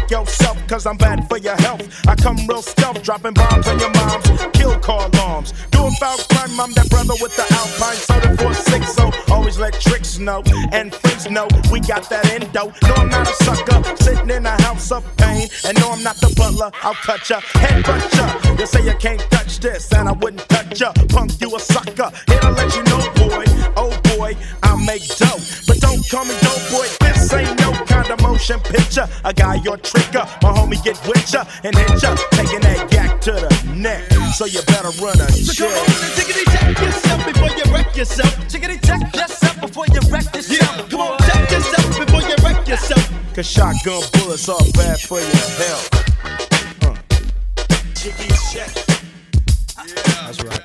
yourself, cause I'm bad for your health. I come real stealth, dropping bombs on your moms, kill car alarms. Doing foul crime, I'm that brother with the Alpine soda 460. Always let tricks know, and friends know we got that endo. No, I'm not a sucker, sitting in a house of pain. And no, I'm not the butler, I'll cut ya, headbutt ya. You say you can't touch this, and I wouldn't touch ya. Punk, you a sucker, here to let you know, boy. Oh boy, I make dough, but don't call me dope boy. This ain't no kind of motion picture. A guy your tricker, my homie get with ya and hit ya, taking that yak to the neck. So you better run a check. So come on and tickety check yourself before you wreck yourself. Tickety check yourself before you wreck yourself. Yeah, come on, check yourself before you wreck yourself. Cause shotgun bullets are bad for your health. Tickety check. Yeah, that's right.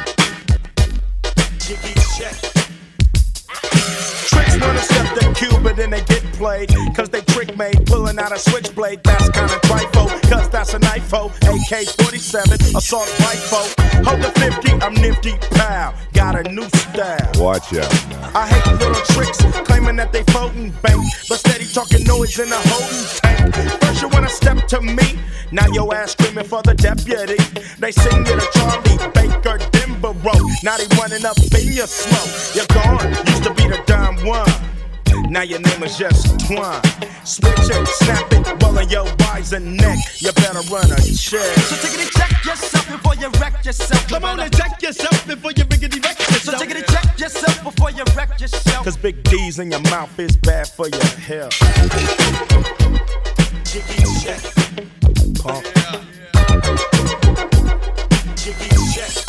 Tickety check. Tricks wanna step the cube, but then they get played. Cause they trick made, pulling out a switchblade. That's kinda trifle, cause that's a knifo. AK-47, assault rifle. Hold the 50, I'm nifty, pal. Got a new style. Watch out now. I hate little tricks, claiming that they floating bank, but steady talking noise in a holding tank. First you wanna step to me, now your ass screaming for the deputy. They sing you to Charlie Baker Denborough. Now they running up in your smoke. You're gone, used to be the Don Juan. Now your name is just Twine. Switch it, snap it, rolling your visor neck. You better run a check. So take it and check yourself before you wreck yourself. Come on and check yourself before you riggedy wreck yourself. So take it and check yourself before you wreck yourself. Cause big D's in your mouth is bad for your health. Jiggy check. Pump. Jiggy check.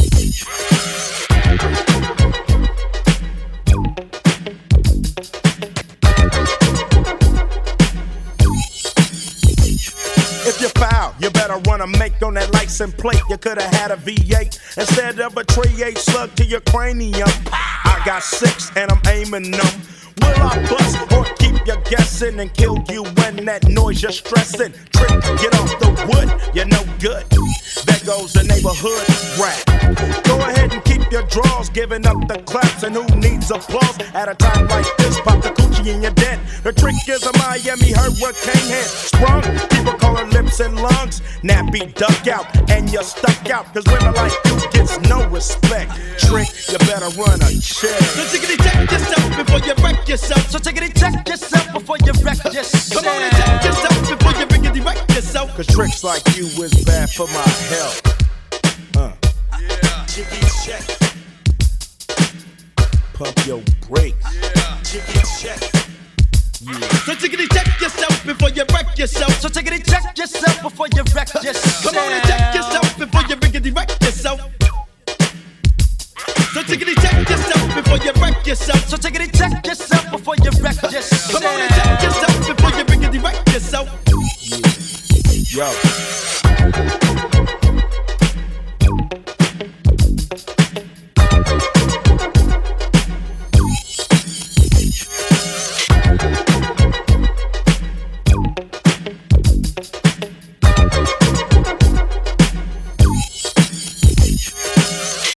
If you foul, you better run a make on that license plate. You could've had a V8 instead of a .38 slug to your cranium. I got 6 and I'm aiming them. Will I bust or keep you guessing and kill you when that noise you're stressing? Trick, get off the wood, you're no good. There goes the neighborhood rap. Go ahead and keep your draws, giving up the claps. And who needs applause at a time like this? Pop the coochie and you're dead. The trick is a Miami hurricane head sprung. People call her lips and lungs. Nappy duck out and you're stuck out. Cause women like you gets no respect. Trick, you better run a check. So tickety check yourself before you wreck yourself. So tickety check yourself before you wreck yourself. Come on and check yourself before you riggedy wreck yourself. Cause tricks like you is bad for my health. Yeah. Jiggy check. Pump your brakes. Yeah. Jiggy check. Yeah. So tickety check yourself before you wreck yourself. So tickety check yourself before you wreck yourself. Come on and check yourself before you riggedy wreck yourself. So tickety check yourself before you wreck yourself. So tickety check yourself before you wreck yourself. Come on and check yourself before you riggedy wreck yourself. Yeah. Yo.